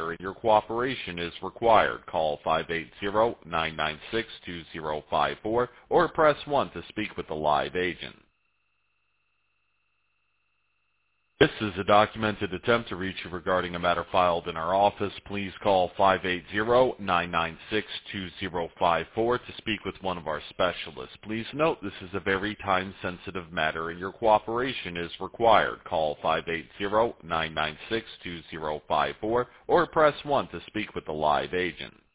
matter and your cooperation is required. Call 580-996-2054 or press 1 to speak with a live agent. This is a documented attempt to reach you regarding a matter filed in our office. Please call 580-996-2054 to speak with one of our specialists. Please note this is a very time-sensitive matter and your cooperation is required. Call 580-996-2054 or press 1 to speak with a live agent.